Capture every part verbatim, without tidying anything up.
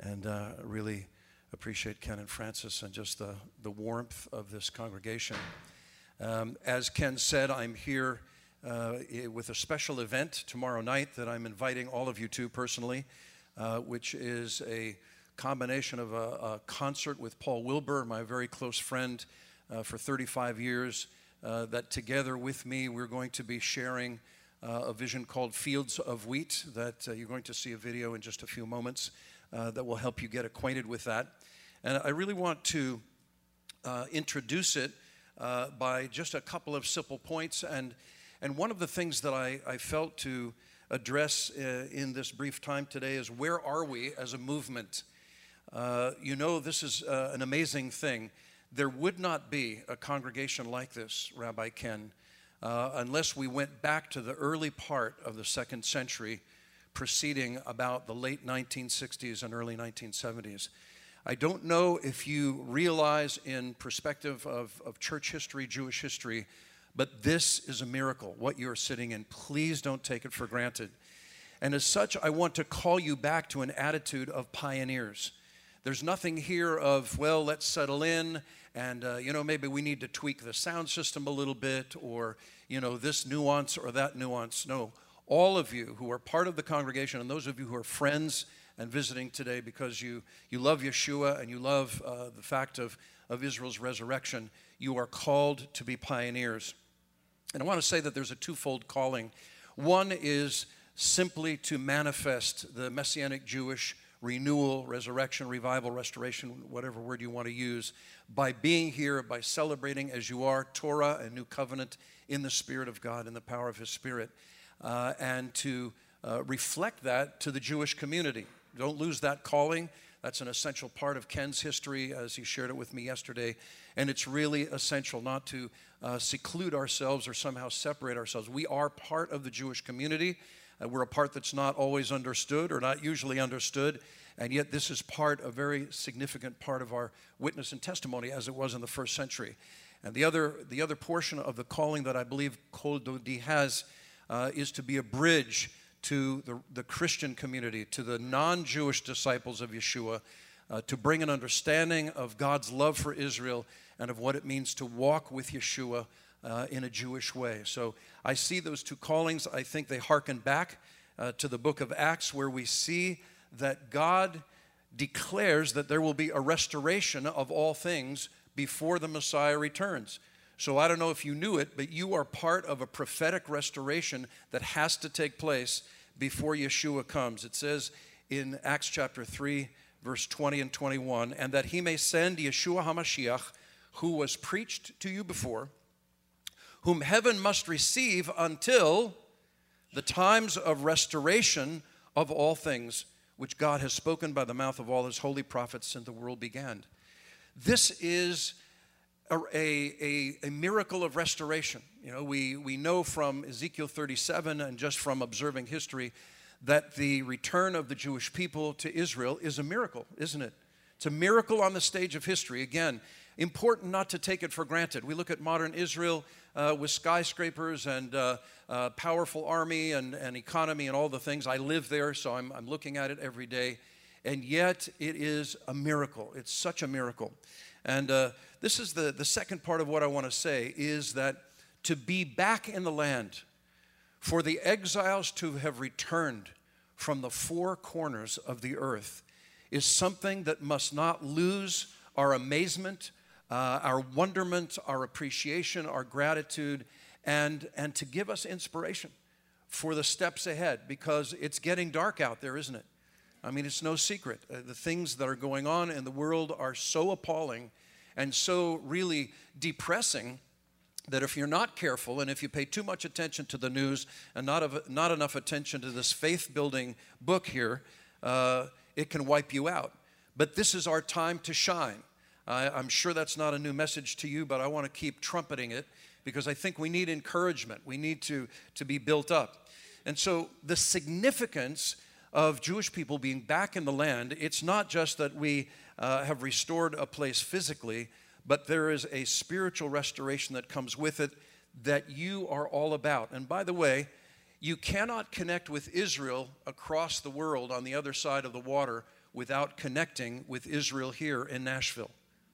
And uh, really appreciate Ken and Francis and just the, the warmth of this congregation. Um, as Ken said, I'm here uh, with a special event tomorrow night that I'm inviting all of you to personally, uh, which is a combination of a, a concert with Paul Wilbur, my very close friend uh, for thirty-five years, uh, that together with me we're going to be sharing uh, a vision called Fields of Wheat that uh, you're going to see a video in just a few moments uh, that will help you get acquainted with that. And I really want to uh, introduce it uh, by just a couple of simple points. And, and one of the things that I, I felt to address uh, in this brief time today is, where are we as a movement? Uh, you know, this is uh, an amazing thing. There would not be a congregation like this, Rabbi Ken, uh, unless we went back to the early part of the second century, preceding about the late nineteen sixties and early nineteen seventies. I don't know if you realize in perspective of, of church history, Jewish history, but this is a miracle, what you're sitting in. Please don't take it for granted. And as such, I want to call you back to an attitude of pioneers. There's nothing here of, well, let's settle in, and, uh, you know, maybe we need to tweak the sound system a little bit, or, you know, this nuance or that nuance. No, all of you who are part of the congregation, and those of you who are friends and visiting today because you, you love Yeshua and you love uh, the fact of, of Israel's resurrection, you are called to be pioneers. And I want to say that there's a twofold calling. One is simply to manifest the Messianic Jewish renewal, resurrection, revival, restoration, whatever word you want to use, by being here, by celebrating as you are Torah and New Covenant in the Spirit of God, in the power of His Spirit, uh, and to uh, reflect that to the Jewish community. Don't lose that calling. That's an essential part of Ken's history, as he shared it with me yesterday. And it's really essential not to uh, seclude ourselves or somehow separate ourselves. We are part of the Jewish community. Uh, we're a part that's not always understood or not usually understood. And yet this is part, a very significant part of our witness and testimony, as it was in the first century. And the other, the other portion of the calling that I believe Kol Dodi has uh, is to be a bridge to the, the Christian community, to the non-Jewish disciples of Yeshua, uh, to bring an understanding of God's love for Israel and of what it means to walk with Yeshua uh, in a Jewish way. So I see those two callings. I think they hearken back uh, to the book of Acts, where we see that God declares that there will be a restoration of all things before the Messiah returns. So I don't know if you knew it, but you are part of a prophetic restoration that has to take place before Yeshua comes. It says in Acts chapter three, verse twenty and twenty-one, and that He may send Yeshua HaMashiach, who was preached to you before, whom heaven must receive until the times of restoration of all things, which God has spoken by the mouth of all His holy prophets since the world began. This is A, a, a miracle of restoration. You know, we, we know from Ezekiel thirty-seven and just from observing history that the return of the Jewish people to Israel is a miracle, isn't it? It's a miracle on the stage of history. Again, important not to take it for granted. We look at modern Israel uh, with skyscrapers and uh, uh, powerful army and, and economy and all the things. I live there, so I'm, I'm looking at it every day. And yet it is a miracle. It's such a miracle. And uh, this is the, the second part of what I want to say, is that to be back in the land, for the exiles to have returned from the four corners of the earth, is something that must not lose our amazement, uh, our wonderment, our appreciation, our gratitude, and, and to give us inspiration for the steps ahead, because it's getting dark out there, isn't it? I mean, it's no secret. Uh, the things that are going on in the world are so appalling and so really depressing that if you're not careful and if you pay too much attention to the news and not, of, not enough attention to this faith-building book here, uh, it can wipe you out. But this is our time to shine. I, I'm sure that's not a new message to you, but I want to keep trumpeting it because I think we need encouragement. We need to, to be built up. And so the significance of Jewish people being back in the land, it's not just that we uh, have restored a place physically, but there is a spiritual restoration that comes with it that you are all about. And by the way, you cannot connect with Israel across the world on the other side of the water without connecting with Israel here in Nashville.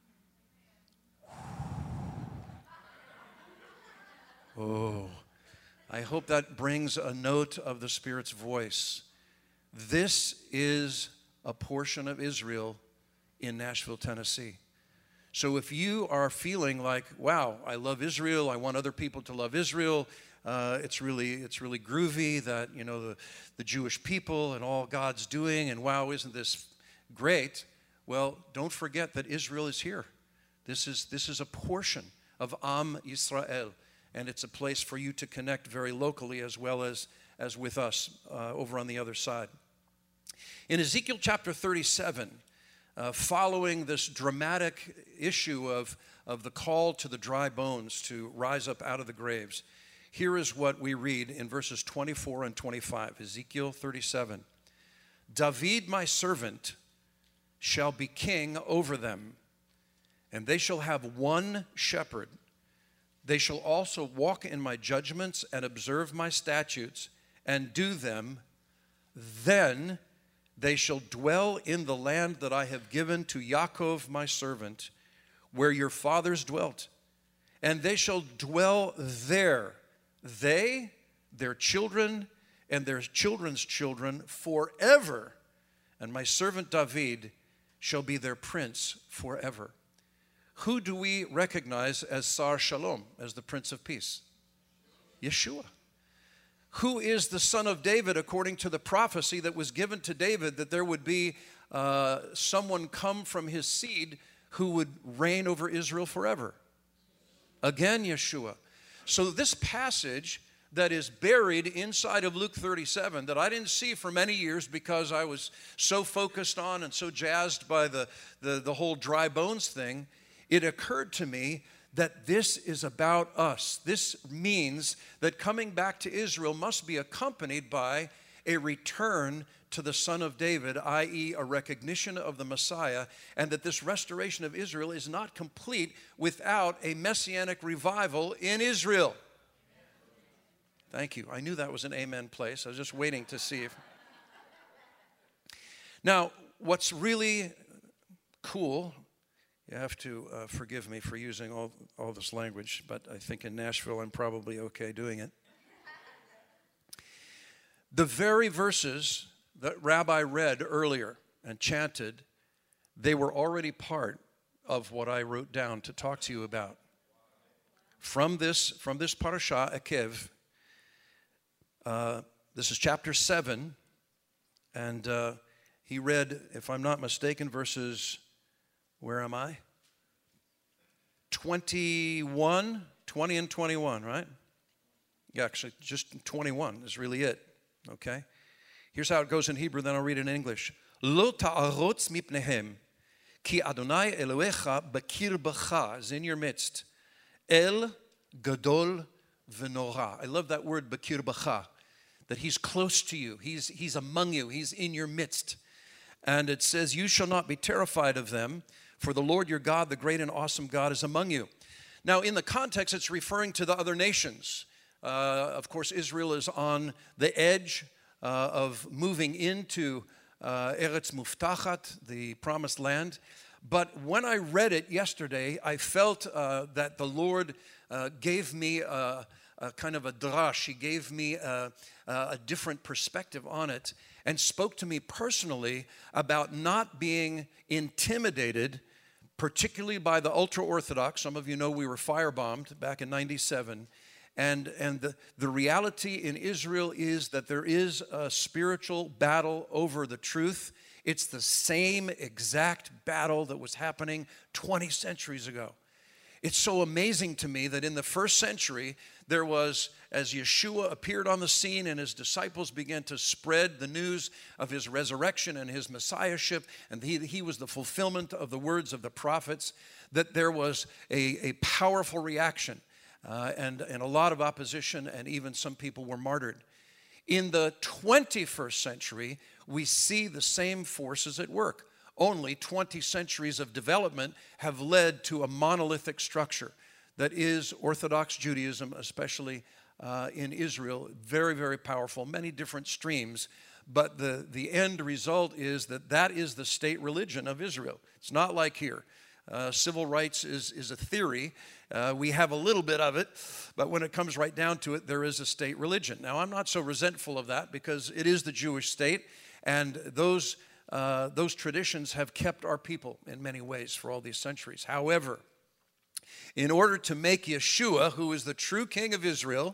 Oh, I hope that brings a note of the Spirit's voice. This is a portion of Israel in Nashville, Tennessee. So if you are feeling like, wow, I love Israel, I want other people to love Israel, uh, it's really it's really groovy that, you know, the, the Jewish people and all God's doing, and wow, isn't this great? Well, don't forget that Israel is here. This is, this is a portion of Am Yisrael, and it's a place for you to connect very locally as well as, as with us uh, over on the other side. In Ezekiel chapter thirty-seven, uh, following this dramatic issue of, of the call to the dry bones to rise up out of the graves, here is what we read in verses twenty-four and twenty-five, Ezekiel thirty-seven. David, my servant, shall be king over them, and they shall have one shepherd. They shall also walk in my judgments and observe my statutes and do them. Then they shall dwell in the land that I have given to Yaakov my servant, where your fathers dwelt. And they shall dwell there, they, their children, and their children's children forever. And my servant David shall be their prince forever. Who do we recognize as Sar Shalom, as the Prince of Peace? Yeshua. Who is the son of David according to the prophecy that was given to David that there would be uh, someone come from his seed who would reign over Israel forever? Again, Yeshua. So this passage that is buried inside of Luke thirty-seven that I didn't see for many years because I was so focused on and so jazzed by the, the, the whole dry bones thing, it occurred to me that this is about us. This means that coming back to Israel must be accompanied by a return to the Son of David, that is a recognition of the Messiah, and that this restoration of Israel is not complete without a messianic revival in Israel. Thank you. I knew that was an amen place. I was just waiting to see if... Now, what's really cool... You have to uh, forgive me for using all, all this language, but I think in Nashville I'm probably okay doing it. The very verses that Rabbi read earlier and chanted, they were already part of what I wrote down to talk to you about. From this, from this parasha, Akev, uh, this is chapter seven, and uh, he read, if I'm not mistaken, verses... Where am I? twenty-one, twenty and twenty-one, right? Yeah, actually, just twenty-one is really it, okay? Here's how it goes in Hebrew, then I'll read it in English. Lo ta'arotz mipnehem, ki Adonai Elohecha b'kirbecha, is in your midst. El gadol v'nora. I love that word, b'kirbecha, that he's close to you. He's, he's among you. He's in your midst. And it says, you shall not be terrified of them, for the Lord your God, the great and awesome God, is among you. Now, in the context, it's referring to the other nations. Uh, of course, Israel is on the edge uh, of moving into uh, Eretz Muftachat, the promised land. But when I read it yesterday, I felt uh, that the Lord uh, gave me a, a kind of a drash. He gave me a, a different perspective on it and spoke to me personally about not being intimidated, particularly by the ultra-Orthodox. Some of you know we were firebombed back in ninety-seven. And, and the, the reality in Israel is that there is a spiritual battle over the truth. It's the same exact battle that was happening twenty centuries ago. It's so amazing to me that in the first century, there was, as Yeshua appeared on the scene and his disciples began to spread the news of his resurrection and his messiahship, and he, he was the fulfillment of the words of the prophets, that there was a, a powerful reaction uh, and, and a lot of opposition, and even some people were martyred. In the twenty-first century, we see the same forces at work. Only twenty centuries of development have led to a monolithic structure that is Orthodox Judaism, especially uh, in Israel. Very, very powerful, many different streams. but the, the end result is that that is the state religion of Israel. It's not like here. Uh, civil rights is, is a theory. Uh, we have a little bit of it, but when it comes right down to it, there is a state religion. Now, I'm not so resentful of that because it is the Jewish state, and those, uh, those traditions have kept our people in many ways for all these centuries. However, in order to make Yeshua, who is the true King of Israel,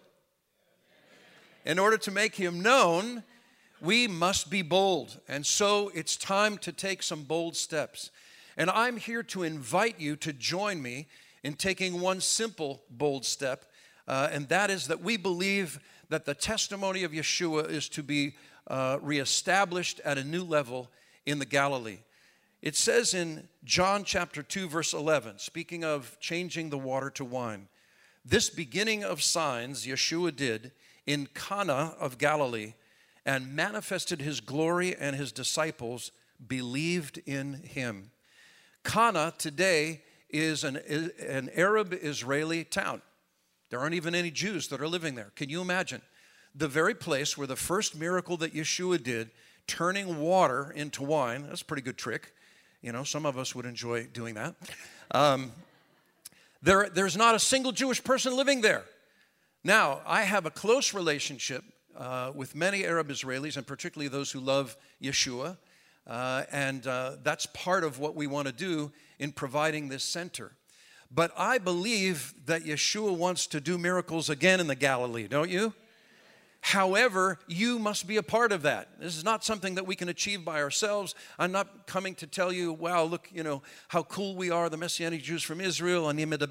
in order to make him known, we must be bold. And so it's time to take some bold steps. And I'm here to invite you to join me in taking one simple, bold step, uh, and that is that we believe that the testimony of Yeshua is to be uh, reestablished at a new level in the Galilee. It says in John chapter two, verse eleven, speaking of changing the water to wine, this beginning of signs Yeshua did in Cana of Galilee and manifested his glory, and his disciples believed in him. Cana today is an, an Arab-Israeli town. There aren't even any Jews that are living there. Can you imagine? The very place where the first miracle that Yeshua did, turning water into wine, that's a pretty good trick. You know, some of us would enjoy doing that. Um, there, there's not a single Jewish person living there. Now, I have a close relationship uh, with many Arab Israelis, and particularly those who love Yeshua. Uh, and uh, that's part of what we want to do in providing this center. But I believe that Yeshua wants to do miracles again in the Galilee, don't you? However, you must be a part of that. This is not something that we can achieve by ourselves. I'm not coming to tell you, wow, look, you know, how cool we are, the Messianic Jews from Israel.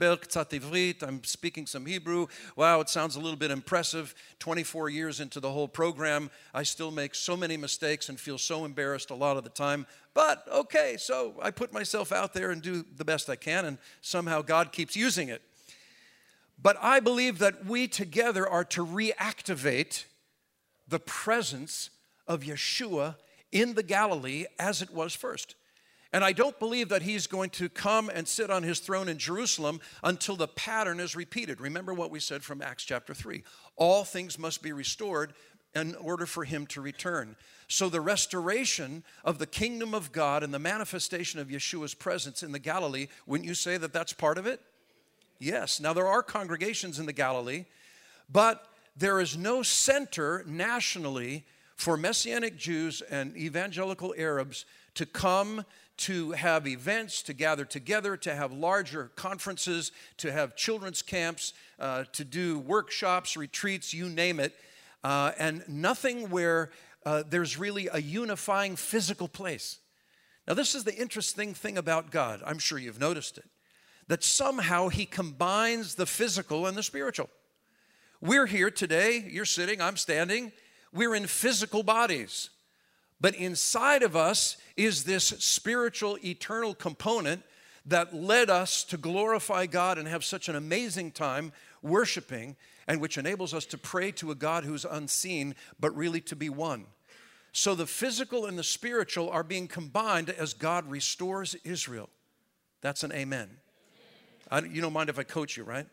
I'm speaking some Hebrew. Wow, it sounds a little bit impressive. twenty-four years into the whole program, I still make so many mistakes and feel so embarrassed a lot of the time. But, okay, so I put myself out there and do the best I can, and somehow God keeps using it. But I believe that we together are to reactivate the presence of Yeshua in the Galilee as it was first. And I don't believe that he's going to come and sit on his throne in Jerusalem until the pattern is repeated. Remember what we said from Acts chapter three. All things must be restored in order for him to return. So the restoration of the kingdom of God and the manifestation of Yeshua's presence in the Galilee, wouldn't you say that that's part of it? Yes. Now, there are congregations in the Galilee, but there is no center nationally for Messianic Jews and evangelical Arabs to come, to have events, to gather together, to have larger conferences, to have children's camps, uh, to do workshops, retreats, you name it, uh, and nothing where uh, there's really a unifying physical place. Now, this is the interesting thing about God. I'm sure you've noticed it. That somehow he combines the physical and the spiritual. We're here today, you're sitting, I'm standing, we're in physical bodies. But inside of us is this spiritual, eternal component that led us to glorify God and have such an amazing time worshiping, and which enables us to pray to a God who's unseen, but really to be one. So the physical and the spiritual are being combined as God restores Israel. That's an amen. I, you don't mind if I coach you, right?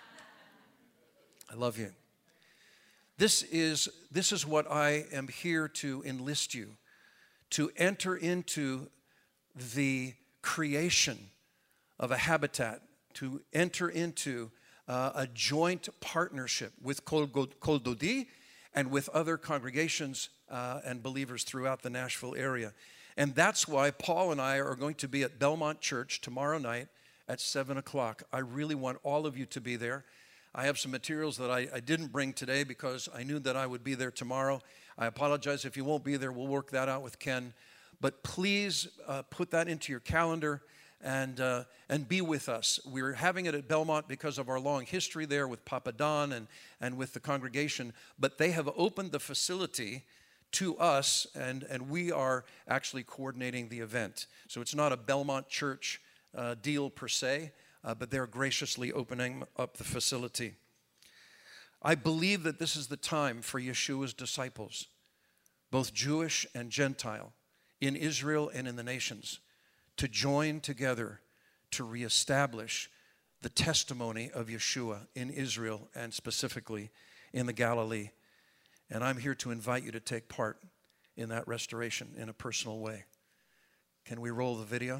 I love you. This is, this is what I am here to enlist you, to enter into the creation of a habitat, to enter into uh, a joint partnership with Kol, Kol Dodi and with other congregations uh, and believers throughout the Nashville area. And that's why Paul and I are going to be at Belmont Church tomorrow night at seven o'clock. I really want all of you to be there. I have some materials that I, I didn't bring today because I knew that I would be there tomorrow. I apologize if you won't be there. We'll work that out with Ken. But please uh, put that into your calendar and, uh, and be with us. We're having it at Belmont because of our long history there with Papa Don and, and with the congregation. But they have opened the facility to us, and, and we are actually coordinating the event. So it's not a Belmont Church Uh, deal per se, uh, but they're graciously opening up the facility. I believe that this is the time for Yeshua's disciples, both Jewish and Gentile, in Israel and in the nations, to join together to reestablish the testimony of Yeshua in Israel and specifically in the Galilee. And I'm here to invite you to take part in that restoration in a personal way. Can we roll the video?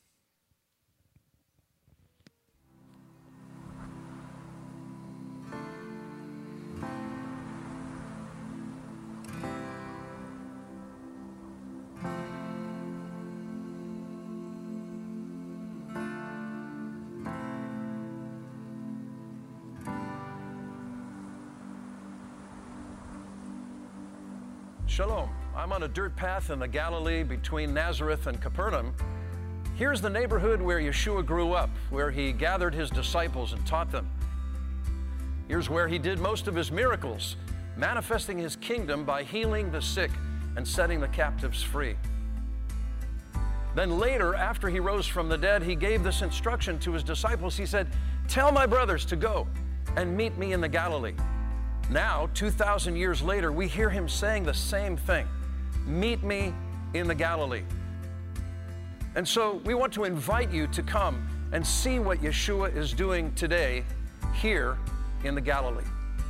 Shalom. I'm on a dirt path in the Galilee between Nazareth and Capernaum. Here's the neighborhood where Yeshua grew up, where he gathered his disciples and taught them. Here's where he did most of his miracles, manifesting his kingdom by healing the sick and setting the captives free. Then later, after he rose from the dead, he gave this instruction to his disciples. He said, "Tell my brothers to go and meet me in the Galilee." Now, two thousand years later, we hear him saying the same thing. Meet me in the Galilee. And so we want to invite you to come and see what Yeshua is doing today here in the Galilee.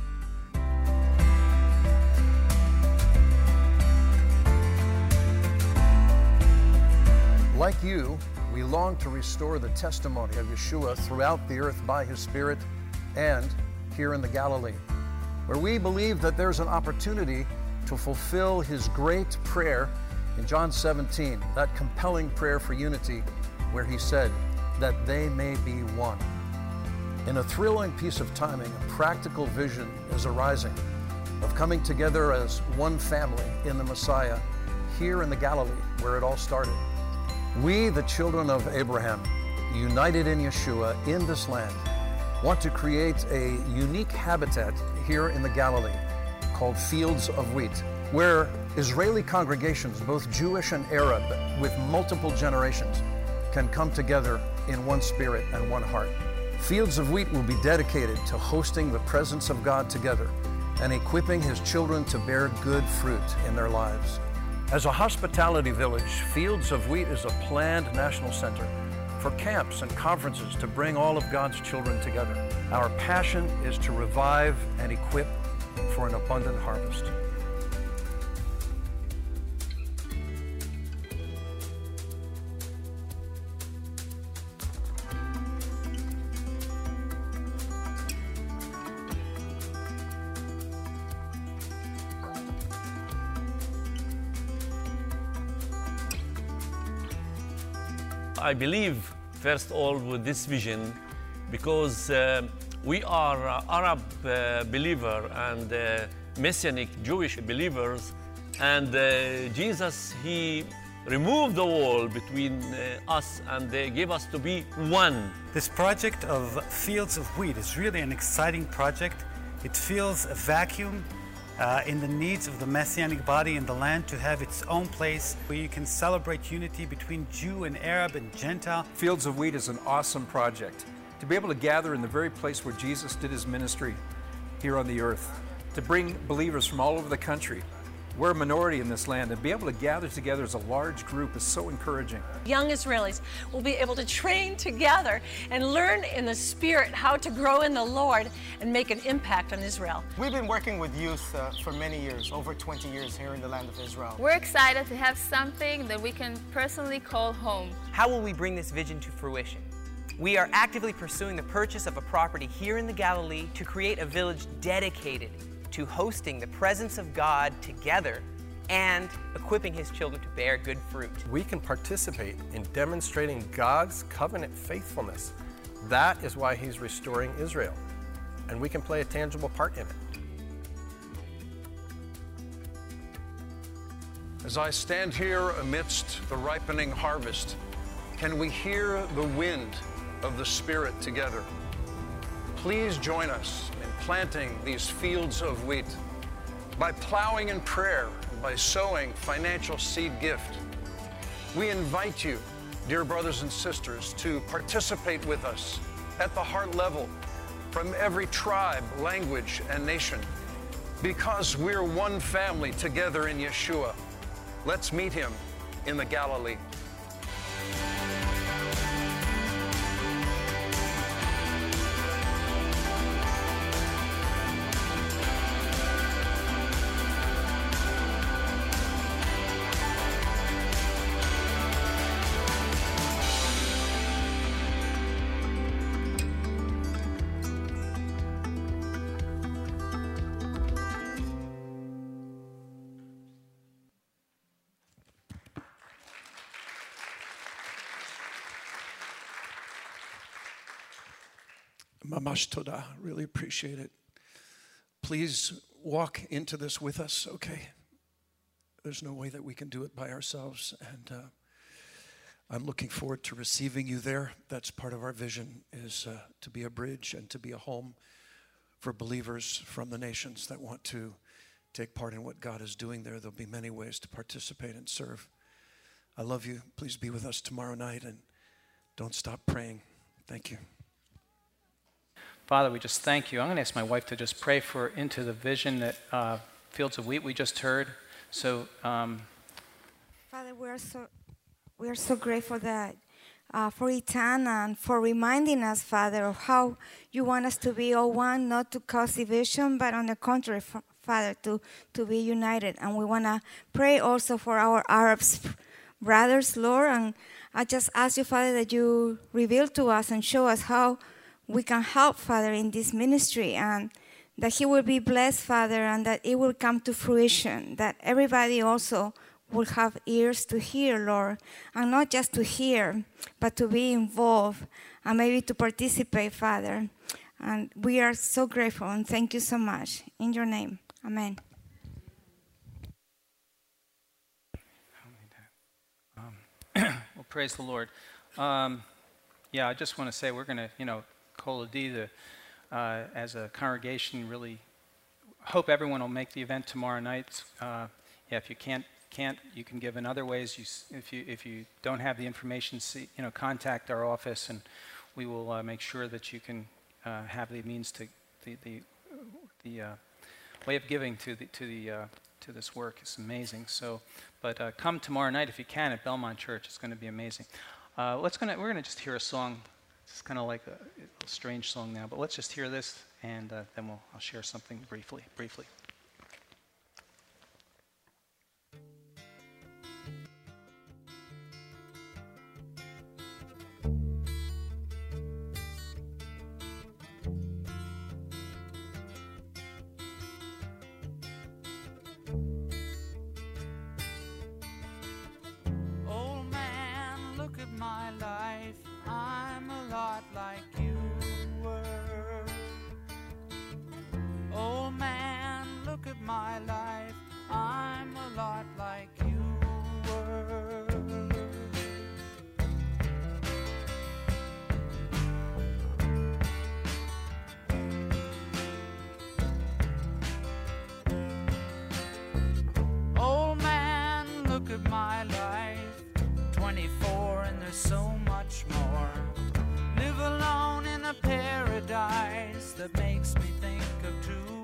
Like you, we long to restore the testimony of Yeshua throughout the earth by his Spirit and here in the Galilee, where we believe that there's an opportunity to fulfill his great prayer in John seventeen, that compelling prayer for unity, where he said that they may be one. In a thrilling piece of timing, a practical vision is arising of coming together as one family in the Messiah here in the Galilee, where it all started. We, the children of Abraham, united in Yeshua in this land, want to create a unique habitat here in the Galilee called Fields of Wheat, where Israeli congregations, both Jewish and Arab, with multiple generations, can come together in one spirit and one heart. Fields of Wheat will be dedicated to hosting the presence of God together and equipping his children to bear good fruit in their lives. As a hospitality village, Fields of Wheat is a planned national center for camps and conferences to bring all of God's children together. Our passion is to revive and equip for an abundant harvest. I believe, first of all, with this vision, because uh, we are uh, Arab uh, believer and uh, Messianic Jewish believers, and uh, Jesus, he removed the wall between uh, us and they gave us to be one. This project of Fields of Wheat is really an exciting project. It fills a vacuum Uh, in the needs of the Messianic body in the land to have its own place where you can celebrate unity between Jew and Arab and Gentile. Fields of Wheat is an awesome project. To be able to gather in the very place where Jesus did his ministry here on the earth, to bring believers from all over the country. We're a minority in this land, and be able to gather together as a large group is so encouraging. Young Israelis will be able to train together and learn in the Spirit how to grow in the Lord and make an impact on Israel. We've been working with youth uh, for many years, over twenty years here in the land of Israel. We're excited to have something that we can personally call home. How will we bring this vision to fruition? We are actively pursuing the purchase of a property here in the Galilee to create a village dedicated to hosting the presence of God together and equipping his children to bear good fruit. We can participate in demonstrating God's covenant faithfulness. That is why he's restoring Israel, and we can play a tangible part in it. As I stand here amidst the ripening harvest, can we hear the wind of the Spirit together? Please join us in planting these fields of wheat by plowing in prayer and by sowing financial seed gift. We invite you, dear brothers and sisters, to participate with us at the heart level from every tribe, language, and nation, because we're one family together in Yeshua. Let's meet him in the Galilee. Mamash toda. Really appreciate it. Please walk into this with us, okay? There's no way that we can do it by ourselves. And uh, I'm looking forward to receiving you there. That's part of our vision, is uh, to be a bridge and to be a home for believers from the nations that want to take part in what God is doing there. There'll be many ways to participate and serve. I love you. Please be with us tomorrow night, and don't stop praying. Thank you. Father, we just thank you. I'm going to ask my wife to just pray for into the vision that uh, Fields of Wheat we just heard. So, um, Father, we are so we are so grateful that uh, for Etana and for reminding us, Father, of how you want us to be all one, not to cause division, but on the contrary, Father, to to be united. And we want to pray also for our Arab brothers, Lord. And I just ask you, Father, that you reveal to us and show us how we can help, Father, in this ministry, and that he will be blessed, Father, and that it will come to fruition, that everybody also will have ears to hear, Lord, and not just to hear, but to be involved and maybe to participate, Father. And we are so grateful, and thank you so much. In your name, amen. Um, well, praise the Lord. Um, yeah, I just want to say we're going to, you know, Kol Adi, the Uh, as a congregation, really hope everyone will make the event tomorrow night. Uh, yeah, if you can't, can't, you can give in other ways. You, if you if you don't have the information, see, you know, contact our office, and we will uh, make sure that you can uh, have the means to the the the uh, way of giving to the to the uh, to this work. It's amazing. So, but uh, come tomorrow night if you can at Belmont Church. It's going to be amazing. Uh, let's gonna we're going to just hear a song. It's kind of like a, a strange song now, but let's just hear this, and uh, then we'll, I'll share something briefly. Briefly. Old man, look at my life. I'm a lot like you were. Old man, look at my life. I'm a lot like you were. Old man, look at my life. twenty-four and there's so much more. Live alone in a paradise that makes me think of two.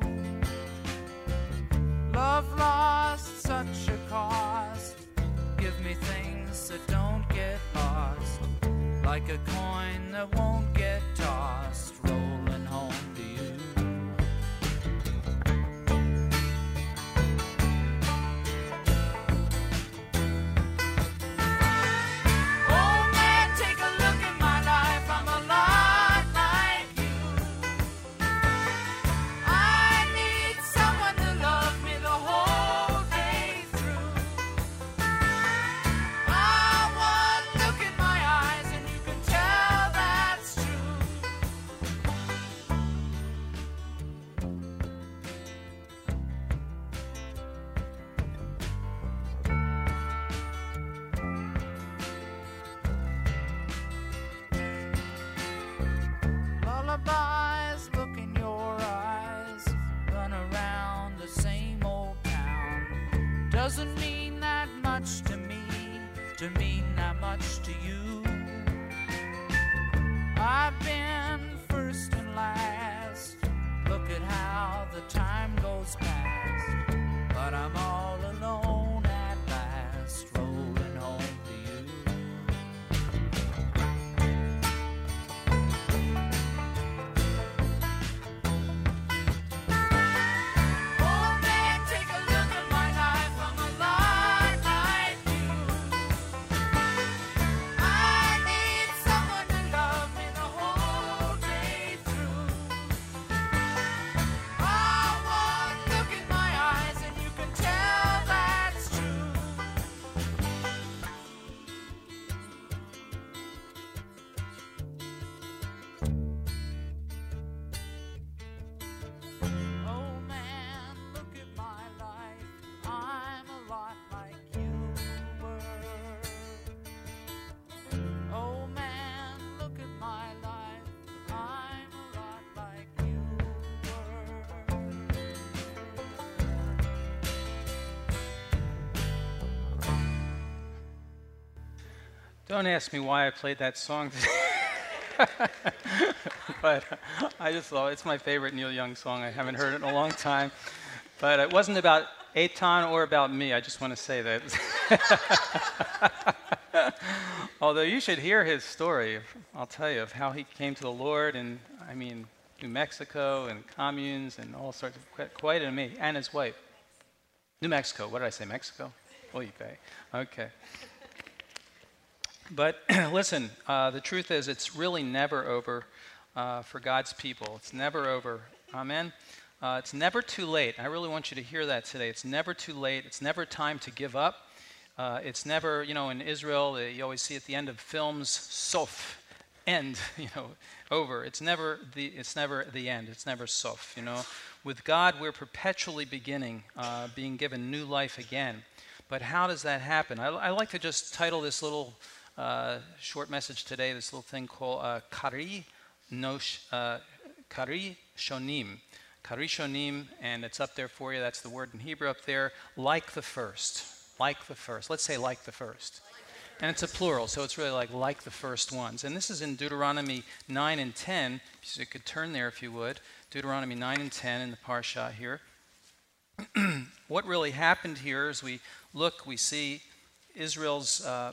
Love lost, such a cost. Give me things that don't get lost, like a coin that won't get tossed, rolling home to you. Lullabies, look in your eyes. Run around the same old town. Doesn't mean that much to me, to mean that much to you. I've been first and last. Look at how the time goes past. But I'm all alone at last, rolling home to you. Tell Don't ask me why I played that song today. But I just thought it's my favorite Neil Young song. I haven't heard it in a long time. But it wasn't about Eitan or about me. I just want to say that. Although you should hear his story, I'll tell you, of how he came to the Lord, and I mean, New Mexico and communes and all sorts of, quite, quite amazing, and his wife. New Mexico, what did I say, Mexico? Oy vey. Okay. But listen, uh, the truth is it's really never over uh, for God's people. It's never over. Amen? Uh, it's never too late. I really want you to hear that today. It's never too late. It's never time to give up. Uh, it's never, you know, in Israel, uh, you always see at the end of films, sof, end, you know, over. It's never the, it's never the end. It's never sof, you know. With God, we're perpetually beginning, uh, being given new life again. But how does that happen? I, I like to just title this little uh, short message today, this little thing called uh, Kari Nosh, uh, Kari Shonim. Kari Shonim, and it's up there for you. That's the word in Hebrew up there. Like the first. Like the first. Let's say like the first. And it's a plural, so it's really like like the first ones. And this is in Deuteronomy nine and ten. So you could turn there if you would. Deuteronomy nine and ten in the Parsha here. What really happened here is we look, we see Israel's, uh,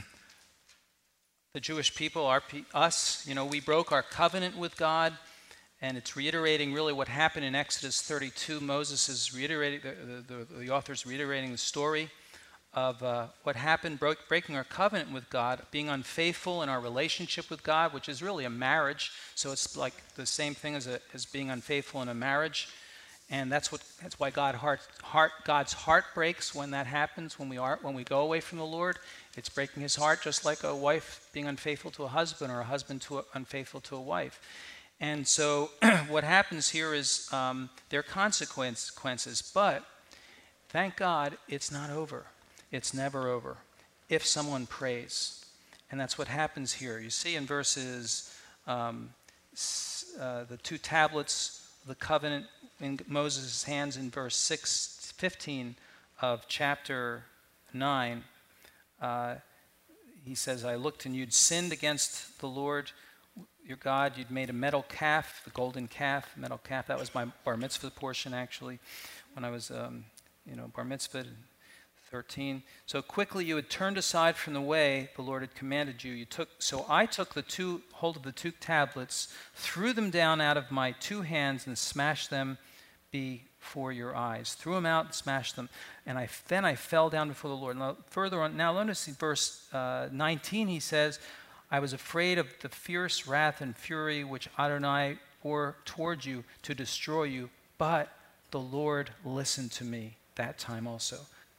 the Jewish people, our, us, you know, we broke our covenant with God. And it's reiterating really what happened in Exodus thirty-two. Moses is reiterating, the, the, the author's reiterating the story of uh, what happened, broke, breaking our covenant with God, being unfaithful in our relationship with God, which is really a marriage. So it's like the same thing as, a, as being unfaithful in a marriage. And that's what that's why God heart, heart God's heart breaks when that happens, when we are when we go away from the Lord. It's breaking his heart, just like a wife being unfaithful to a husband or a husband to a, unfaithful to a wife. And so what happens here is um, there are consequences, but thank God it's not over. It's never over if someone prays. And that's what happens here. You see in verses, um, uh, the two tablets, the covenant in Moses' hands in verse six, fifteen of chapter nine. Uh, he says, I looked and you'd sinned against the Lord your God, you'd made a metal calf, the golden calf, metal calf. That was my bar mitzvah portion, actually, when I was, um, you know, bar mitzvah, thirteen. So quickly you had turned aside from the way the Lord had commanded you. You took. So I took the two hold of the two tablets, threw them down out of my two hands, and smashed them before your eyes. Threw them out and smashed them. And I then I fell down before the Lord. Now, further on, now notice in verse uh, nineteen, he says, I was afraid of the fierce wrath and fury which Adonai bore toward you to destroy you, but the Lord listened to me that time also.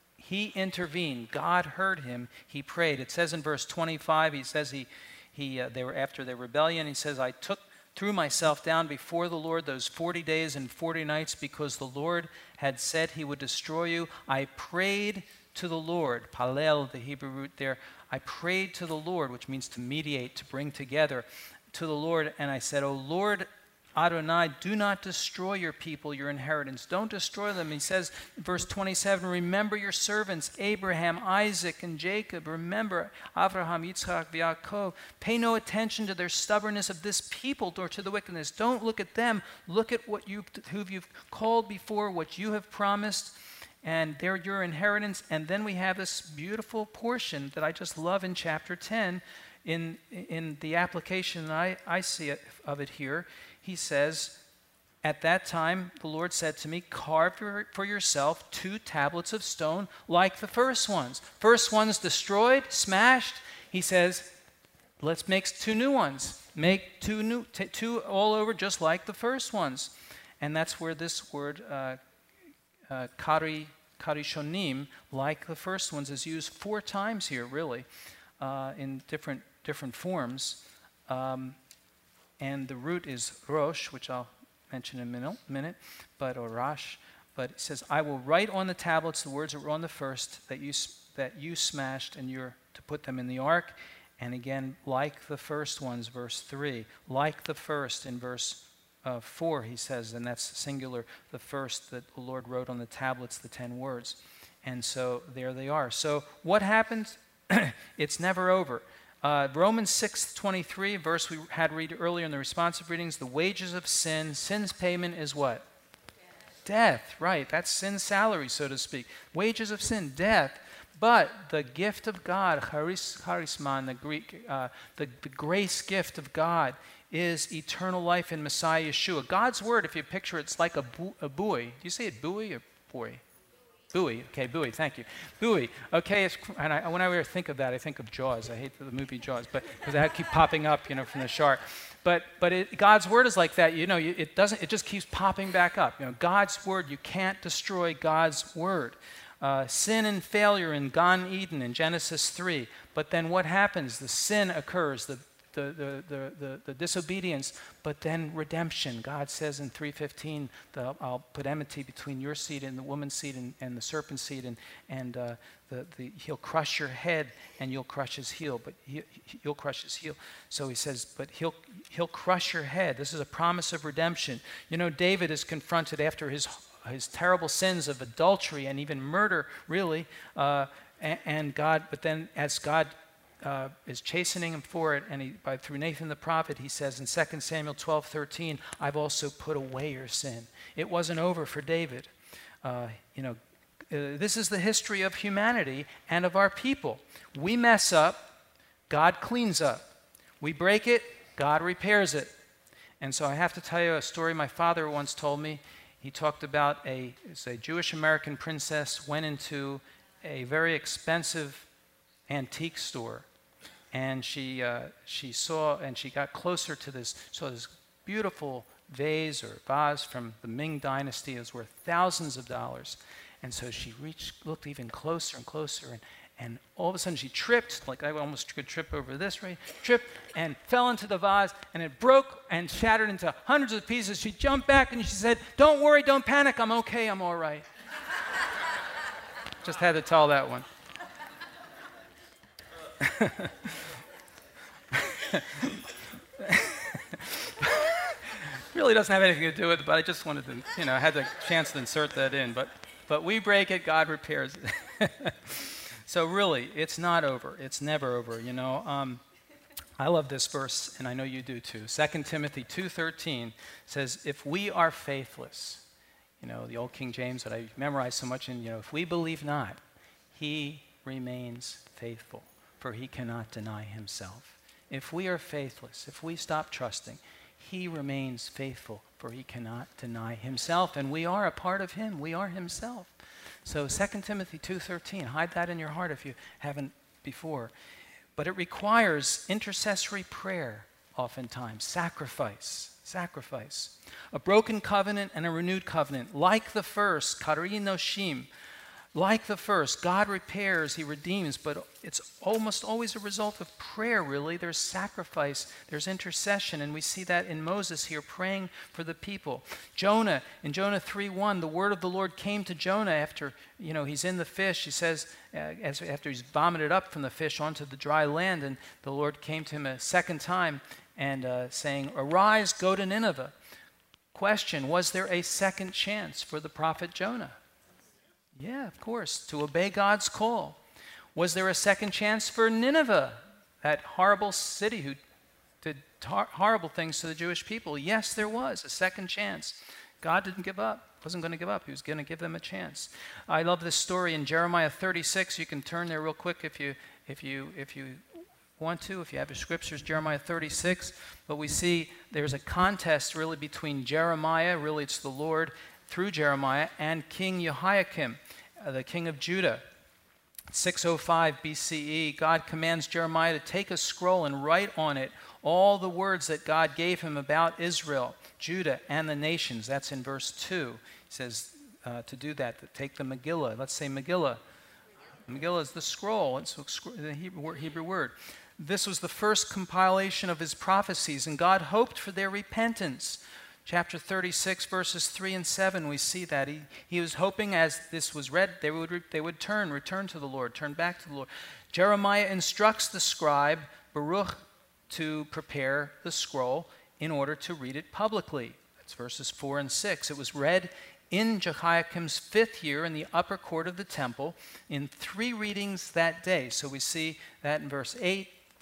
He intervened. God heard him. He prayed. It says in verse twenty-five, he says he, he uh, they were after their rebellion. He says, I took threw myself down before the Lord those forty days and forty nights because the Lord had said he would destroy you. I prayed to the Lord. Palel, the Hebrew root there. I prayed to the Lord, which means to mediate, to bring together, to the Lord. And I said, O Lord Adonai, do not destroy your people, your inheritance. Don't destroy them. He says, verse twenty-seven, remember your servants, Abraham, Isaac, and Jacob. Remember Abraham, Yitzchak, Yaakov. Pay no attention to their stubbornness of this people or to the wickedness. Don't look at them. Look at what you, who you've called before, what you have promised. And they're your inheritance. And then we have this beautiful portion that I just love in chapter ten. In, in the application I, I see it, of it here, he says, at that time the Lord said to me, carve for, for yourself two tablets of stone like the first ones. First ones destroyed, smashed. He says, let's make two new ones. Make two new, t- two all over just like the first ones. And that's where this word, uh, Uh, kari, kari shonim, like the first ones, is used four times here, really, uh, in different different forms. Um, and the root is rosh, which I'll mention in a minute, minute but or rash. But it says, I will write on the tablets the words that were on the first that you that you smashed, and you're to put them in the ark. And again, like the first ones, verse three, like the first in verse Uh, four, he says, and that's singular, the first that the Lord wrote on the tablets, the ten words. And so there they are. So what happens? It's never over. Uh, Romans six twenty-three, verse we had read earlier in the responsive readings, the wages of sin, sin's payment is what? Death. Death, right. That's sin's salary, so to speak. Wages of sin, death. But the gift of God, charis, charisma, the Greek, uh, the, the grace gift of God is eternal life in Messiah Yeshua. God's word, if you picture it, it's like a, bu- a buoy. Do you say it buoy or buoy? Buoy. Okay, buoy. Thank you. Buoy. Okay, it's, and I, when I think of that, I think of Jaws. I hate the movie Jaws, but because that keep popping up, you know, from the shark. But but it, God's word is like that. You know, you, it doesn't. It just keeps popping back up. You know, God's word. You can't destroy God's word. Uh, sin and failure in Gan Eden in Genesis three. But then what happens? The sin occurs. The The, the, the, the, the disobedience, but then redemption. God says in three fifteen, the, I'll put enmity between your seed and the woman's seed and, and the serpent's seed, and, and uh, the, the, he'll crush your head and you'll crush his heel, but he, you'll crush his heel. So he says, but he'll, he'll crush your head. This is a promise of redemption. You know, David is confronted after his, his terrible sins of adultery and even murder, really, uh, and, and God, but then as God Uh, is chastening him for it, and he, by, through Nathan the prophet, he says in Second Samuel twelve thirteen, I've also put away your sin. It wasn't over for David. Uh, you know, uh, this is the history of humanity and of our people. We mess up, God cleans up. We break it, God repairs it. And so I have to tell you a story my father once told me. He talked about a, it's a Jewish American princess went into a very expensive antique store. And she uh, she saw, and she got closer to this, saw this beautiful vase or vase from the Ming Dynasty. It was worth thousands of dollars. And so she reached, looked even closer and closer, and, and all of a sudden she tripped, like I almost could trip over this, right? Tripped and fell into the vase, and it broke and shattered into hundreds of pieces. She jumped back and she said, don't worry, don't panic, I'm okay, I'm all right. Just had to tell that one. Really doesn't have anything to do with it, but I just wanted to, you know, I had the chance to insert that in. But, but we break it, God repairs it. So really, it's not over. It's never over, you know. Um, I love this verse, and I know you do too. Second Timothy two thirteen says, if we are faithless, you know, the old King James that I memorized so much, and, you know, if we believe not, he remains faithful, for he cannot deny himself. If we are faithless, if we stop trusting, he remains faithful, for he cannot deny himself. And we are a part of him. We are himself. So Second Timothy two thirteen, hide that in your heart if you haven't before. But it requires intercessory prayer oftentimes, sacrifice, sacrifice. A broken covenant and a renewed covenant, like the first, Kari Noshim, like the first, God repairs, he redeems, but it's almost always a result of prayer, really. There's sacrifice, there's intercession, and we see that in Moses here praying for the people. Jonah, in Jonah three one, the word of the Lord came to Jonah after, you know, he's in the fish. He says, uh, as, after he's vomited up from the fish onto the dry land, and the Lord came to him a second time and uh, saying, arise, go to Nineveh. Question, was there a second chance for the prophet Jonah? Yeah, of course, to obey God's call. Was there a second chance for Nineveh, that horrible city who did tar- horrible things to the Jewish people? Yes, there was a second chance. God didn't give up, wasn't going to give up. He was going to give them a chance. I love this story in Jeremiah thirty-six. You can turn there real quick if you, if you, if you want to, if you have your scriptures, Jeremiah thirty-six. But we see there's a contest really between Jeremiah, really it's the Lord, through Jeremiah, and King Jehoiakim, uh, the king of Judah. six oh five B C E, God commands Jeremiah to take a scroll and write on it all the words that God gave him about Israel, Judah, and the nations. That's in verse two. He says uh, to do that, to take the Megillah. Let's say Megillah. Megillah is the scroll. It's the Hebrew, Hebrew word. This was the first compilation of his prophecies, and God hoped for their repentance. Chapter thirty-six, verses three and seven, we see that. He, he was hoping as this was read, they would, re, they would turn, return to the Lord, turn back to the Lord. Jeremiah instructs the scribe, Baruch, to prepare the scroll in order to read it publicly. That's verses four and six. It was read in Jehoiakim's fifth year in the upper court of the temple in three readings that day. So we see that in verse eight,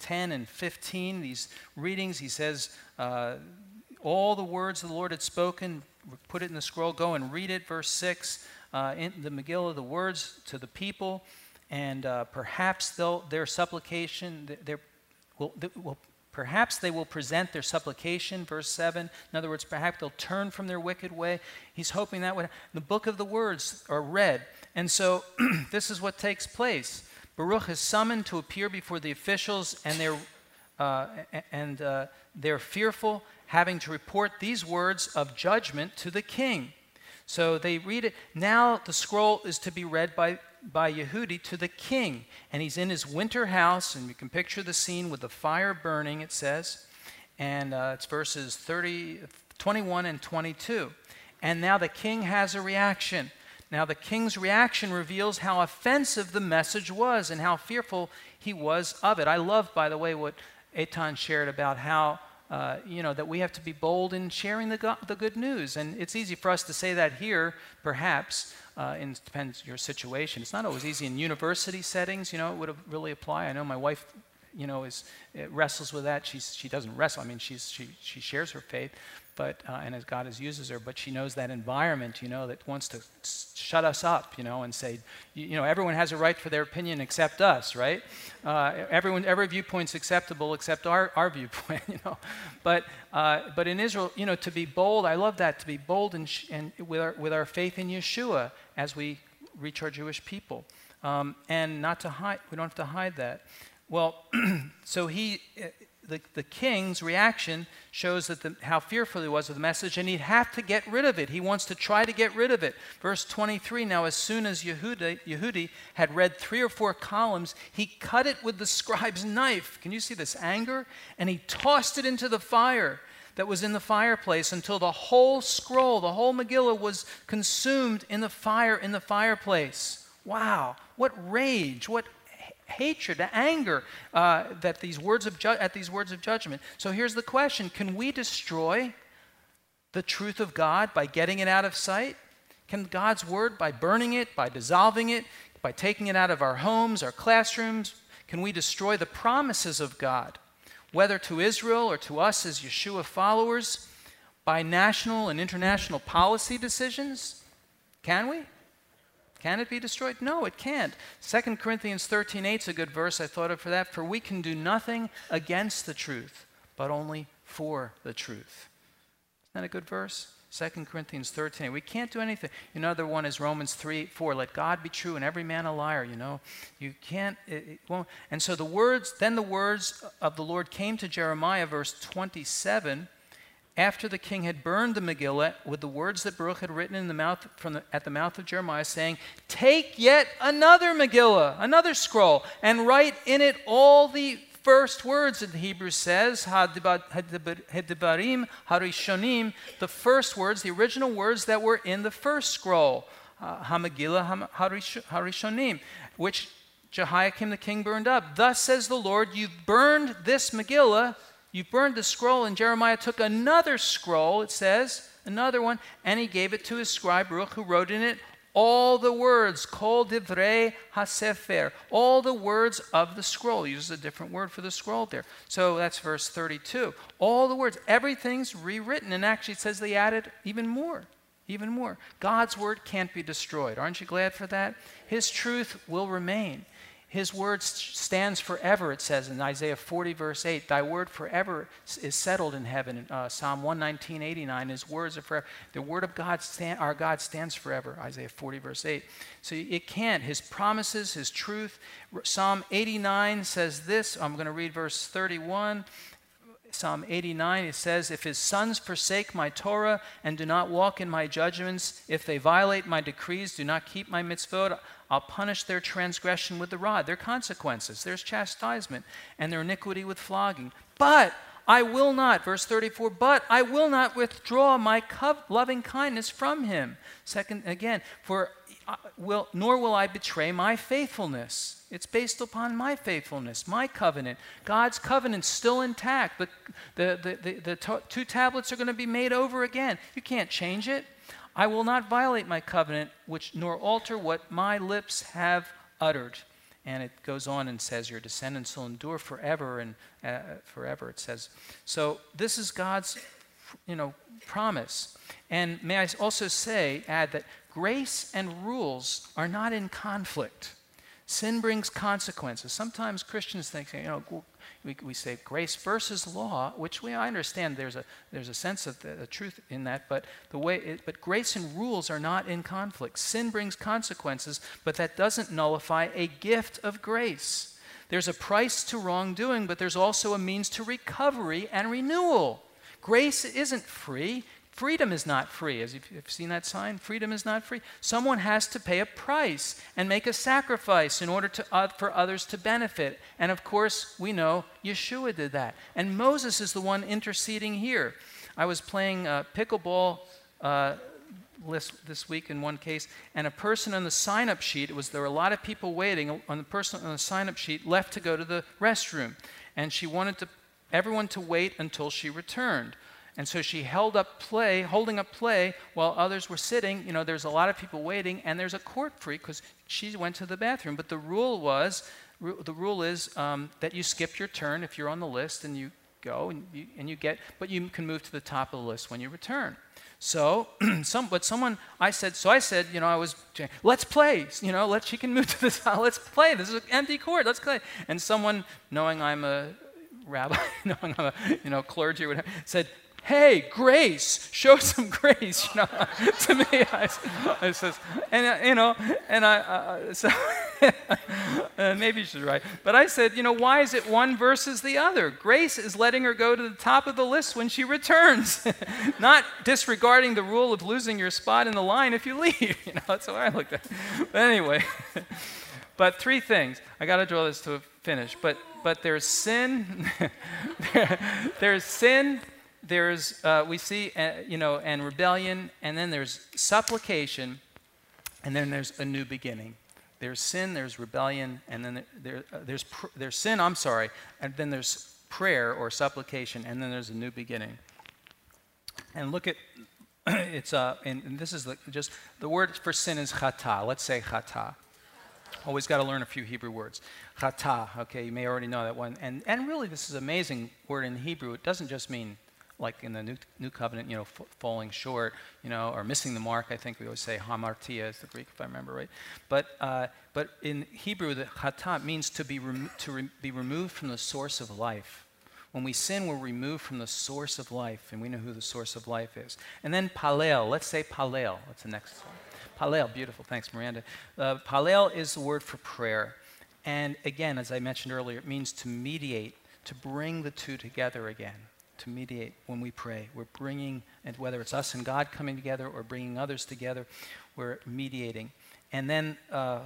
ten and fifteen, these readings, he says, uh, all the words the Lord had spoken, put it in the scroll, go and read it. Verse six, uh, in the Megillah, the words to the people, and uh, perhaps they'll, their supplication, their, will, will, perhaps they will present their supplication. Verse seven, in other words, perhaps they'll turn from their wicked way. He's hoping that would, the book of the words are read. And so this is what takes place. Baruch is summoned to appear before the officials, and they're, uh, and, uh, they're fearful, having to report these words of judgment to the king. So they read it. Now the scroll is to be read by, by Yehudi to the king. And he's in his winter house, and you can picture the scene with the fire burning, it says. And uh, it's verses thirty, twenty-one and twenty-two. And now the king has a reaction. Now the king's reaction reveals how offensive the message was and how fearful he was of it. I love, by the way, what Eitan shared about how Uh, you know, that we have to be bold in sharing the, go the good news. And it's easy for us to say that here, perhaps, uh, and it depends your situation. It's not always easy in university settings, you know, it would really apply. I know my wife, you know, is wrestles with that. She's, she doesn't wrestle. I mean, she's, she, she shares her faith, but, uh, and as God has uses her, but she knows that environment, you know, that wants to shut us up, you know, and say, you, you know, everyone has a right for their opinion except us, right? Uh, everyone, every viewpoint's acceptable except our, our viewpoint, you know. But, uh, but in Israel, you know, to be bold, I love that, to be bold and, and with, our, with our faith in Yeshua as we reach our Jewish people. Um, and not to hide, we don't have to hide that. Well, so he, the, the king's reaction shows that the, how fearful he was of the message, and he'd have to get rid of it. He wants to try to get rid of it. Verse twenty-three, now as soon as Yehudi, Yehudi had read three or four columns, he cut it with the scribe's knife. Can you see this anger? And he tossed it into the fire that was in the fireplace until the whole scroll, the whole Megillah, was consumed in the fire in the fireplace. Wow, what rage, what hatred, anger uh, that these words of ju- at these words of judgment. So here's the question: can we destroy the truth of God by getting it out of sight? Can God's word, by burning it, by dissolving it, by taking it out of our homes, our classrooms, can we destroy the promises of God, whether to Israel or to us as Yeshua followers, by national and international policy decisions? Can we? Can it be destroyed? No, it can't. Second Corinthians thirteen eight is a good verse I thought of for that. For we can do nothing against the truth, but only for the truth. Isn't that a good verse? Second Corinthians thirteen eight. We can't do anything. Another one is Romans three eight four. Let God be true and every man a liar, you know. You can't, it, it won't. And so the words, then the words of the Lord came to Jeremiah, verse twenty-seven, after the king had burned the Megillah with the words that Baruch had written in the mouth from the, at the mouth of Jeremiah, saying, take yet another Megillah, another scroll, and write in it all the first words, that the Hebrew says, Hadibarim Harishonim, the first words, the original words that were in the first scroll, uh, HaMegillah Harishonim, which Jehoiakim the king burned up. Thus says the Lord, you've burned this Megillah, you burned the scroll, and Jeremiah took another scroll, it says, another one, and he gave it to his scribe Baruch, who wrote in it all the words, Kol Divrei HaSefer, all the words of the scroll. He uses a different word for the scroll there. So that's verse thirty-two. All the words, everything's rewritten, and actually it says they added even more, even more. God's word can't be destroyed. Aren't you glad for that? His truth will remain. His word stands forever, it says in Isaiah forty, verse eight. Thy word forever is settled in heaven. Uh, Psalm one nineteen, eighty-nine, his words are forever. The word of God, stand, our God stands forever, Isaiah forty, verse eight. So it can't. His promises, his truth. Psalm eighty-nine says this. I'm going to read verse thirty-one. Psalm eighty-nine, it says, if his sons forsake my Torah and do not walk in my judgments, if they violate my decrees, do not keep my mitzvot, I'll punish their transgression with the rod, their consequences. There's chastisement, and their iniquity with flogging. But I will not, verse thirty-four, but I will not withdraw my co- loving kindness from him. Second, again, for I will, nor will I betray my faithfulness. It's based upon my faithfulness, my covenant. God's covenant's still intact. The, the, the, the, the to- two tablets are going to be made over again. You can't change it. I will not violate my covenant, which nor alter what my lips have uttered. And it goes on and says, your descendants will endure forever and uh, forever, it says. So this is God's, you know, promise. And may I also say, add that grace and rules are not in conflict. Sin brings consequences. Sometimes Christians think, you know, we, we say grace versus law, which we I understand there's a there's a sense of the, the truth in that, but the way it, but grace and rules are not in conflict. Sin brings consequences, but that doesn't nullify a gift of grace. There's a price to wrongdoing, but there's also a means to recovery and renewal. Grace isn't free. Freedom is not free. As you've, you've seen that sign, freedom is not free. Someone has to pay a price and make a sacrifice in order to, uh, for others to benefit. And of course, we know Yeshua did that. And Moses is the one interceding here. I was playing uh, pickleball uh, this, this week in one case, and a person on the sign-up sheet, it was there were a lot of people waiting, on the person on the sign-up sheet left to go to the restroom. And she wanted to, everyone to wait until she returned. And so she held up play, holding up play while others were sitting. You know, there's a lot of people waiting, and there's a court free because she went to the bathroom. But the rule was, ru- the rule is um, that you skip your turn if you're on the list, and you go and you, and you get, but you can move to the top of the list when you return. So, some, but someone, I said, so I said, you know, I was, let's play, you know, let she can move to the top. Let's play. This is an empty court. Let's play. And someone, knowing I'm a rabbi, knowing I'm a, you know, clergy or whatever, said, hey, grace, show some grace, you know, to me. I, I says, and uh, you know, and I, uh, so uh, maybe she's right, but I said, you know, why is it one versus the other? Grace is letting her go to the top of the list when she returns, not disregarding the rule of losing your spot in the line if you leave. You know, that's how I looked at it. But anyway, but three things. I got to draw this to a finish. But but there's sin. there, there's sin. There's, uh, we see, uh, you know, and rebellion, and then there's supplication, and then there's a new beginning. There's sin, there's rebellion, and then there, there, uh, there's, pr- there's sin, I'm sorry, and then there's prayer or supplication, and then there's a new beginning. And look at, it's, uh, and, and this is the, just, the word for sin is chata. Let's say chata. Always got to learn a few Hebrew words. Chata, okay, you may already know that one. And, and really, this is an amazing word in Hebrew. It doesn't just mean, like in the New, New Covenant, you know, f- falling short, you know, or missing the mark. I think we always say hamartia is the Greek, if I remember right. But uh, but in Hebrew, the chata means to be rem- to re- be removed from the source of life. When we sin, we're removed from the source of life, and we know who the source of life is. And then palel. Let's say palel. That's the next one. Palel, beautiful. Thanks, Miranda. Uh, palel is the word for prayer, and again, as I mentioned earlier, it means to mediate, to bring the two together again. To mediate when we pray. We're bringing, and whether it's us and God coming together or bringing others together, we're mediating. And then uh,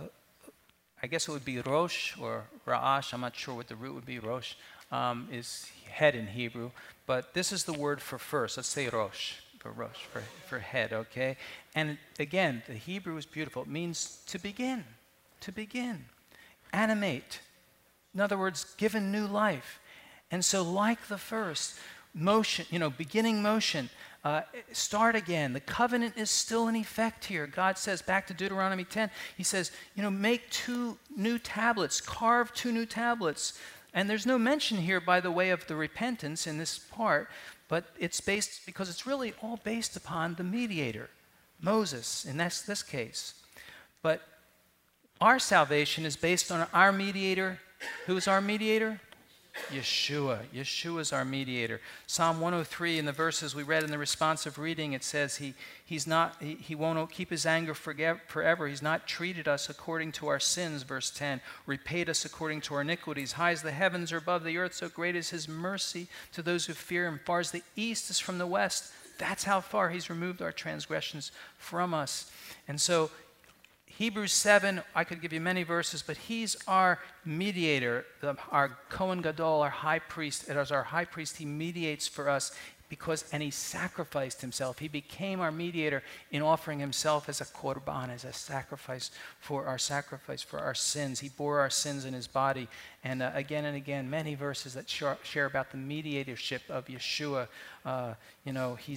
I guess it would be Rosh or Ra'ash, I'm not sure what the root would be. Rosh um, is head in Hebrew, but this is the word for first. Let's say Rosh, for Rosh, for, for head, okay? And again, the Hebrew is beautiful. It means to begin, to begin, animate. In other words, give a new life. And so like the first, motion, you know, beginning motion, uh, start again. The covenant is still in effect here. God says, back to Deuteronomy ten, he says, you know, make two new tablets, carve two new tablets. And there's no mention here, by the way, of the repentance in this part, but it's based, because it's really all based upon the mediator, Moses, in this, this case. But our salvation is based on our mediator. Who's our mediator? Yeshua. Yeshua is our mediator. Psalm one oh three, in the verses we read in the responsive reading, it says he, he's not, he, he won't keep his anger forever. He's not treated us according to our sins, verse ten, repaid us according to our iniquities. High as the heavens are above the earth, so great is his mercy to those who fear him. Far as the east is from the west, that's how far he's removed our transgressions from us. And so Hebrews seven, I could give you many verses, but he's our mediator, the, our Kohen Gadol, our high priest. As our high priest, he mediates for us because, and he sacrificed himself. He became our mediator in offering himself as a korban, as a sacrifice for our sacrifice for our sins. He bore our sins in his body. And uh, again and again, many verses that share, share about the mediatorship of Yeshua. Uh, you know, he's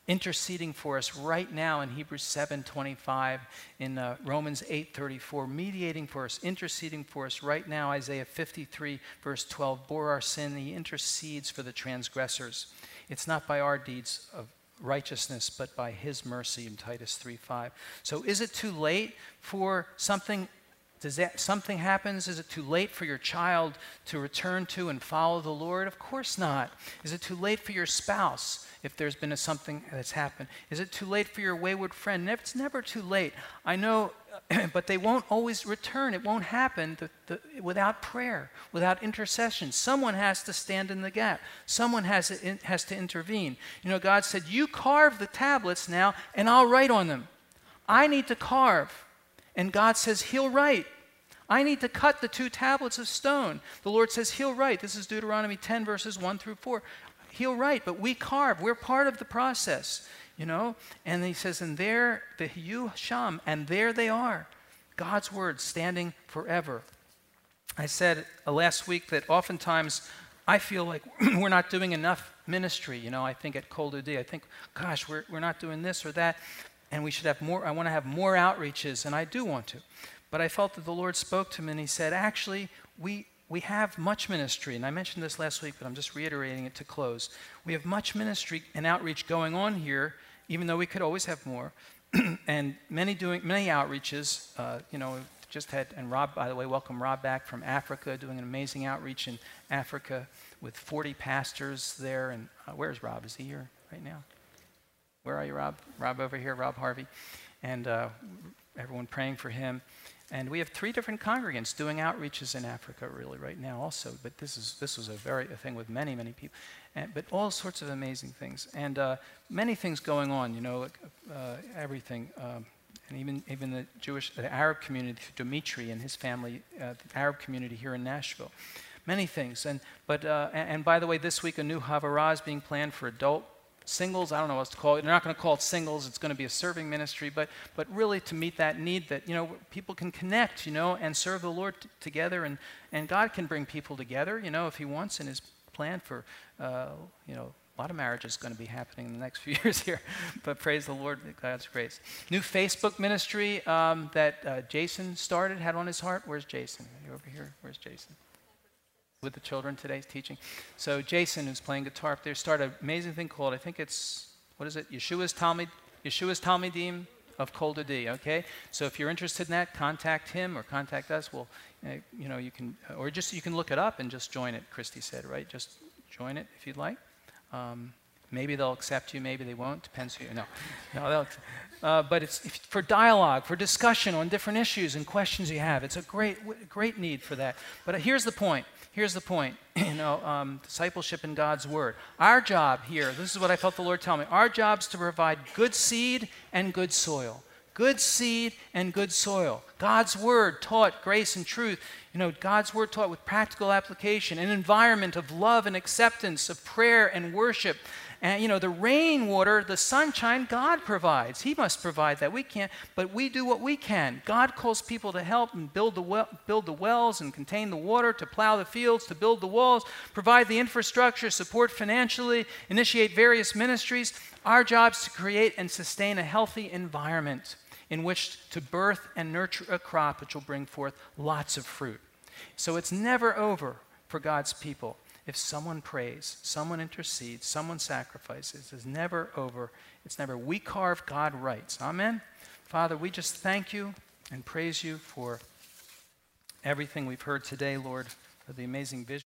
interceding for us right now in Hebrews seven twenty-five, in uh, Romans eight thirty-four, mediating for us, interceding for us right now. Isaiah fifty-three, verse twelve, bore our sin. He intercedes for the transgressors. It's not by our deeds of righteousness, but by his mercy in Titus three five. So is it too late for something? Does that something happens? Is it too late for your child to return to and follow the Lord? Of course not. Is it too late for your spouse if there's been a something that's happened? Is it too late for your wayward friend? It's never too late. I know, but they won't always return. It won't happen the, the, without prayer, without intercession. Someone has to stand in the gap. Someone has to, has to intervene. You know, God said, you carve the tablets now, and I'll write on them. I need to carve. And God says, he'll write. I need to cut the two tablets of stone. The Lord says he'll write. This is Deuteronomy ten, verses one through four. He'll write, but we carve. We're part of the process, you know. And he says, and there, the Hu Sham, and there they are. God's word standing forever. I said uh, last week that oftentimes I feel like we're not doing enough ministry. You know, I think at Kol Dodi, I think, gosh, we're, we're not doing this or that. And we should have more, I want to have more outreaches, and I do want to. But I felt that the Lord spoke to me, and he said, actually, we, we have much ministry. And I mentioned this last week, but I'm just reiterating it to close. We have much ministry and outreach going on here, even though we could always have more. And many doing many outreaches, uh, you know, just had, and Rob, by the way, welcome Rob back from Africa, doing an amazing outreach in Africa with forty pastors there. And uh, where's Rob? Is he here right now? Where are you, Rob? Rob over here, Rob Harvey. And uh, everyone praying for him. And we have three different congregants doing outreaches in Africa really right now also. But this is this was a very a thing with many, many people. And, but all sorts of amazing things. And uh, many things going on, you know, uh, everything. Um, and even even the Jewish, the Arab community, Dimitri and his family, uh, the Arab community here in Nashville. Many things. And, but, uh, and, and by the way, this week a new Havara is being planned for adult singles. I don't know what to call it. They're not going to call it singles. It's going to be a serving ministry, but but really to meet that need that, you know, people can connect, you know, and serve the Lord t- together, and and God can bring people together, you know, if he wants in his plan for, uh, you know, a lot of marriage is going to be happening in the next few years here, but praise the Lord, God's grace. New Facebook ministry um, that uh, Jason started, had on his heart. Where's Jason? Are you over here? Where's Jason? With the children today, teaching. So Jason, who's playing guitar up there, started an amazing thing called, I think it's, what is it? Yeshua's Talmud, Yeshua's Talmudim of Kol Dodi, okay? So if you're interested in that, contact him or contact us. We'll, uh, you know, you can, or just, you can look it up and just join it, Christy said, right? Just join it if you'd like. Um, maybe they'll accept you, maybe they won't, depends who you, no. No, they'll, uh, but it's for dialogue, for discussion on different issues and questions you have. It's a great, great need for that. But here's the point. Here's the point, you know, um, discipleship in God's word. Our job here, this is what I felt the Lord tell me, our job is to provide good seed and good soil. Good seed and good soil. God's word taught grace and truth. You know, God's word taught with practical application, an environment of love and acceptance, of prayer and worship. And, you know, the rainwater, the sunshine, God provides. He must provide that. We can't, but we do what we can. God calls people to help and build the, well, build the wells and contain the water, to plow the fields, to build the walls, provide the infrastructure, support financially, initiate various ministries. Our job is to create and sustain a healthy environment in which to birth and nurture a crop which will bring forth lots of fruit. So it's never over for God's people. If someone prays, someone intercedes, someone sacrifices, it's never over. It's never, we carve, God writes. Amen? Father, we just thank you and praise you for everything we've heard today, Lord, for the amazing vision.